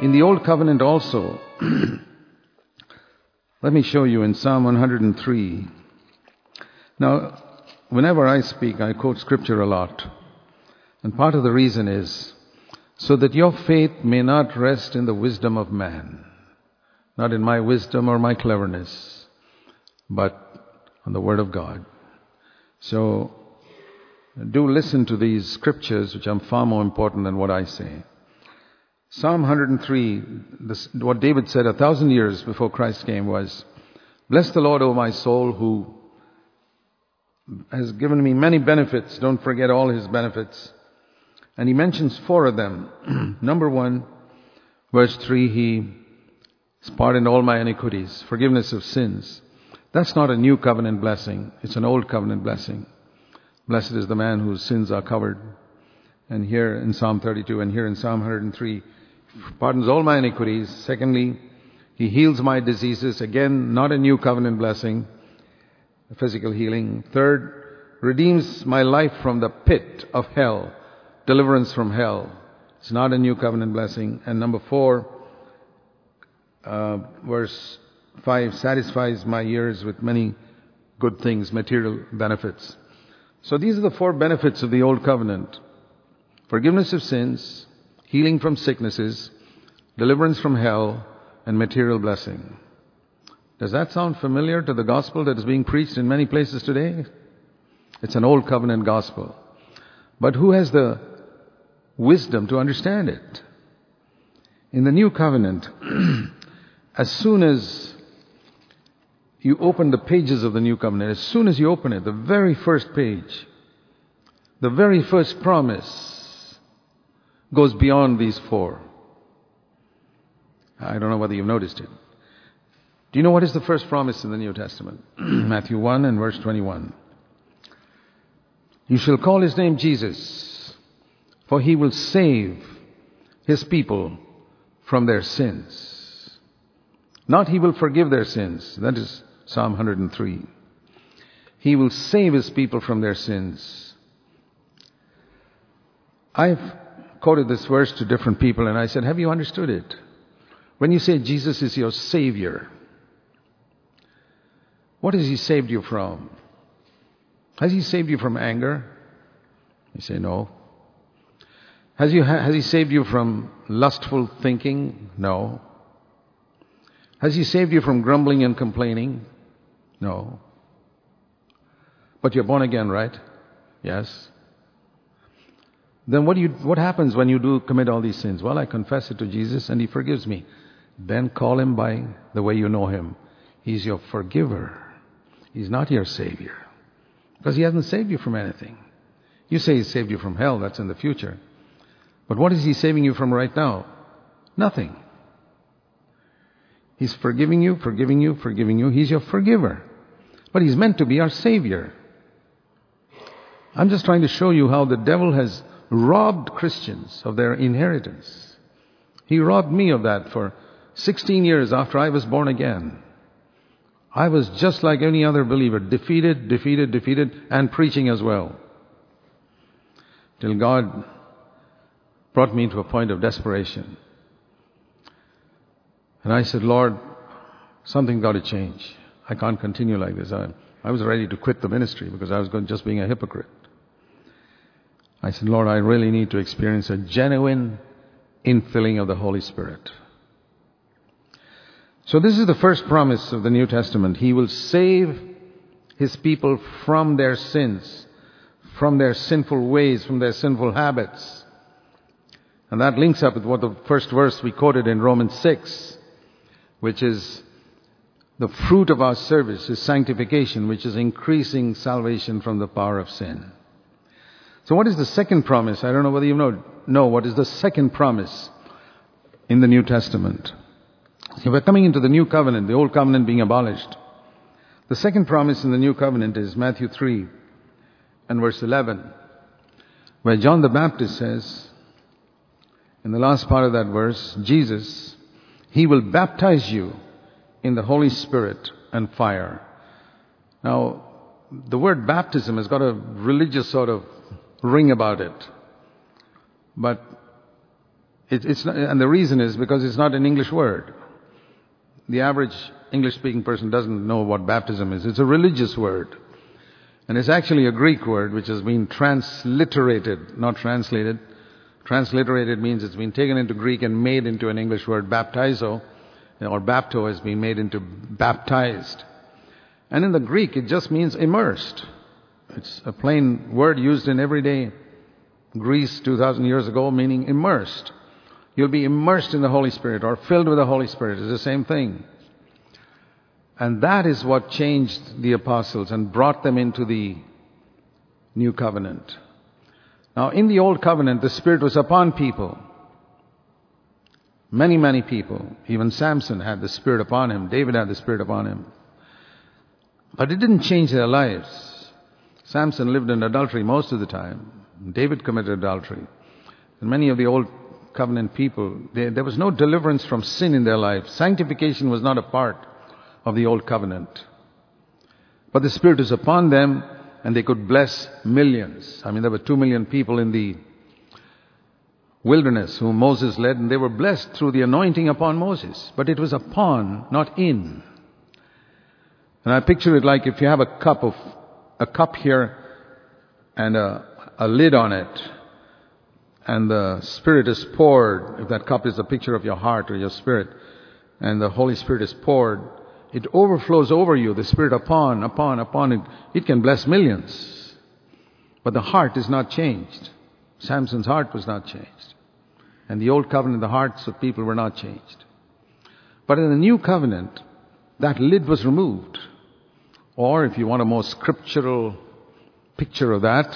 In the Old Covenant also, let me show you in Psalm 103. Now, whenever I speak, I quote scripture a lot. And part of the reason is so that your faith may not rest in the wisdom of man, not in my wisdom or my cleverness, but on the Word of God. So, do listen to these scriptures, which are far more important than what I say. Psalm 103, what David said 1,000 years before Christ came was, "Bless the Lord, O my soul, who has given me many benefits. Don't forget all His benefits." And he mentions 4 of them. Number 1, verse 3, He has pardoned all my iniquities, forgiveness of sins. That's not a new covenant blessing. It's an old covenant blessing. Blessed is the man whose sins are covered. And here in Psalm 32 and here in Psalm 103, pardons all my iniquities. Secondly, He heals my diseases. Again, not a new covenant blessing, a physical healing. Third, redeems my life from the pit of hell, deliverance from hell. It's not a new covenant blessing. And number 4, verse 5, satisfies my years with many good things, material benefits. So these are the 4 benefits of the Old Covenant. Forgiveness of sins, healing from sicknesses, deliverance from hell, and material blessing. Does that sound familiar to the gospel that is being preached in many places today? It's an Old Covenant gospel. But who has the wisdom to understand it? In the New Covenant, as soon as you open the pages of the New Covenant, as soon as you open it, the very first page, the very first promise goes beyond these 4. I don't know whether you've noticed it. Do you know what is the first promise in the New Testament? Matthew 1 and verse 21. "You shall call His name Jesus, for He will save His people from their sins." Not He will forgive their sins. That is Psalm 103. He will save His people from their sins. I've quoted this verse to different people and I said, have you understood it? When you say Jesus is your Savior, what has He saved you from? Has He saved you from anger? You say no. Has He saved you from lustful thinking? No. Has He saved you from grumbling and complaining? No. But you're born again, right? Yes. Then what happens when you do commit all these sins? Well, I confess it to Jesus and He forgives me. Then call Him by the way you know Him. He's your forgiver. He's not your Savior. Because He hasn't saved you from anything. You say He saved you from hell, that's in the future. But what is He saving you from right now? Nothing. He's forgiving you, forgiving you, forgiving you. He's your forgiver. But He's meant to be our Savior. I'm just trying to show you how the devil has robbed Christians of their inheritance. He robbed me of that for 16 years after I was born again. I was just like any other believer, defeated, and preaching as well. Till God brought me to a point of desperation. And I said, Lord, something got to change. I can't continue like this. I was ready to quit the ministry because I was just being a hypocrite. I said, Lord, I really need to experience a genuine infilling of the Holy Spirit. So this is the first promise of the New Testament. He will save His people from their sins, from their sinful ways, from their sinful habits. And that links up with what the first verse we quoted in Romans 6, which is the fruit of our service is sanctification, which is increasing salvation from the power of sin. So what is the second promise? I don't know whether you know what is the second promise in the New Testament. So we're coming into the New Covenant, the Old Covenant being abolished. The second promise in the New Covenant is Matthew 3 and verse 11, where John the Baptist says, in the last part of that verse, Jesus, He will baptize you in the Holy Spirit and fire. Now, the word baptism has got a religious sort of ring about it. But It's not, and the reason is because it's not an English word. The average English-speaking person doesn't know what baptism is. It's a religious word. And it's actually a Greek word which has been transliterated, not translated. Transliterated means it's been taken into Greek and made into an English word. Baptizo, or bapto, has been made into baptized. And in the Greek, it just means immersed. It's a plain word used in everyday Greece 2,000 years ago, meaning immersed. You'll be immersed in the Holy Spirit or filled with the Holy Spirit. It's the same thing. And that is what changed the apostles and brought them into the new covenant. Now, in the old covenant, the Spirit was upon people. Many, many people. Even Samson had the Spirit upon him. David had the Spirit upon him. But it didn't change their lives. Samson lived in adultery most of the time. David committed adultery. And many of the old covenant people, there was no deliverance from sin in their life. Sanctification was not a part of the old covenant. But the Spirit was upon them and they could bless millions. I mean, there were 2 million people in the wilderness whom Moses led, and they were blessed through the anointing upon Moses. But it was upon, not in. And I picture it like if you have a cup here and a lid on it, and the Spirit is poured. If that cup is a picture of your heart or your spirit, and the Holy Spirit is poured, it overflows over you, the Spirit upon it. It can bless millions. But the heart is not changed. Samson's heart was not changed. And the old covenant, the hearts of people were not changed. But in the new covenant, that lid was removed. Or if you want a more scriptural picture of that,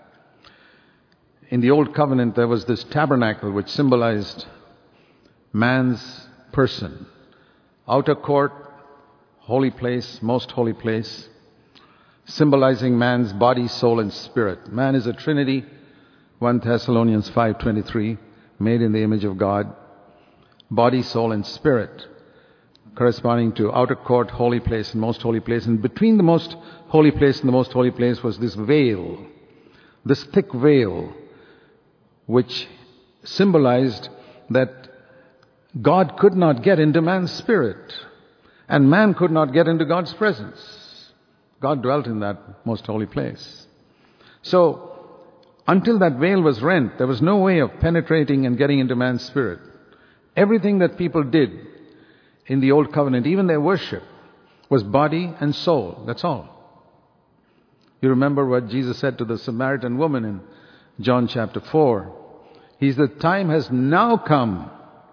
in the old covenant there was this tabernacle which symbolized man's person. Outer court, holy place, most holy place, symbolizing man's body, soul and spirit. Man is a trinity, 1 Thessalonians 5:23, made in the image of God. Body, soul and spirit, corresponding to outer court, holy place and most holy place. And between the most holy place and the most holy place was this veil, this thick veil, which symbolized that God could not get into man's spirit, and man could not get into God's presence. God dwelt in that most holy place. So, until that veil was rent, there was no way of penetrating and getting into man's spirit. Everything that people did in the old covenant, even their worship, was body and soul. That's all. You remember what Jesus said to the Samaritan woman in John chapter 4. He said, the time has now come,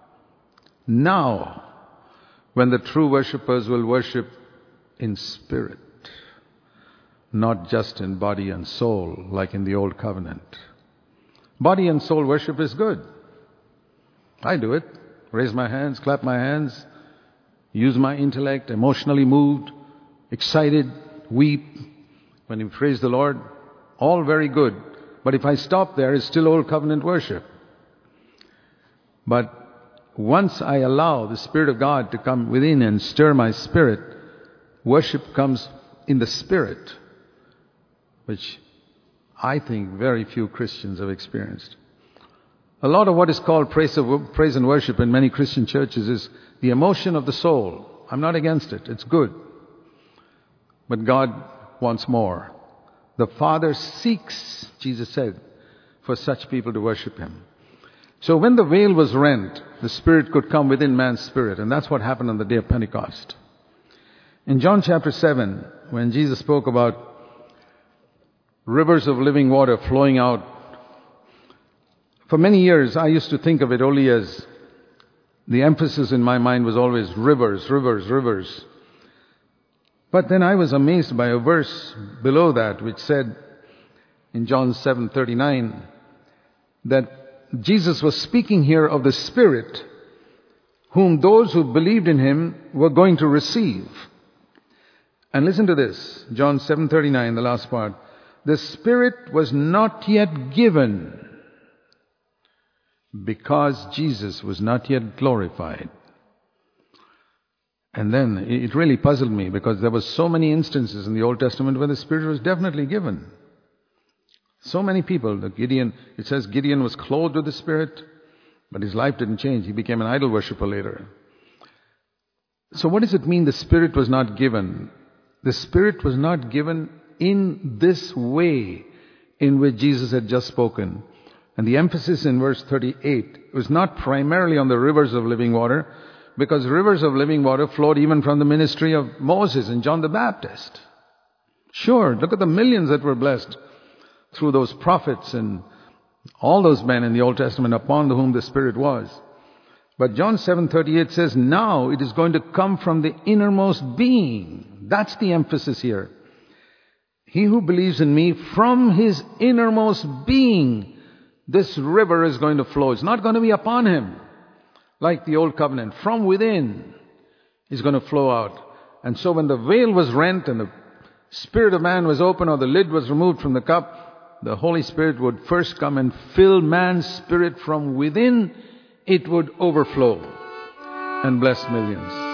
now, when the true worshippers will worship in spirit, not just in body and soul, like in the old covenant. Body and soul worship is good. I do it. Raise my hands, clap my hands, use my intellect, emotionally moved, excited, weep when you praise the Lord. All very good. But if I stop there, it's still old covenant worship. But once I allow the Spirit of God to come within and stir my spirit, worship comes in the Spirit, which I think very few Christians have experienced. A lot of what is called praise and worship in many Christian churches is the emotion of the soul. I'm not against it. It's good. But God wants more. The Father seeks, Jesus said, for such people to worship Him. So when the veil was rent, the Spirit could come within man's spirit. And that's what happened on the day of Pentecost. In John chapter 7, when Jesus spoke about rivers of living water flowing out, for many years I used to think of it only as, the emphasis in my mind was always rivers, rivers, rivers. But then I was amazed by a verse below that which said in John 7:39 that Jesus was speaking here of the Spirit whom those who believed in Him were going to receive. And listen to this, John 7:39, the last part. The Spirit was not yet given because Jesus was not yet glorified. And then it really puzzled me because there were so many instances in the Old Testament where the Spirit was definitely given. So many people, it says Gideon was clothed with the Spirit. But his life didn't change. He became an idol worshiper later. So what does it mean the Spirit was not given? The Spirit was not given in this way in which Jesus had just spoken. And the emphasis in verse 38 was not primarily on the rivers of living water, because rivers of living water flowed even from the ministry of Moses and John the Baptist. Sure, look at the millions that were blessed through those prophets and all those men in the Old Testament upon whom the Spirit was. But John 7:38 says, now it is going to come from the innermost being. That's the emphasis here. He who believes in me, from his innermost being, this river is going to flow. It's not going to be upon him like the old covenant. From within is going to flow out. And so when the veil was rent and the spirit of man was open, or the lid was removed from the cup, the Holy Spirit would first come and fill man's spirit from within. It would overflow and bless millions.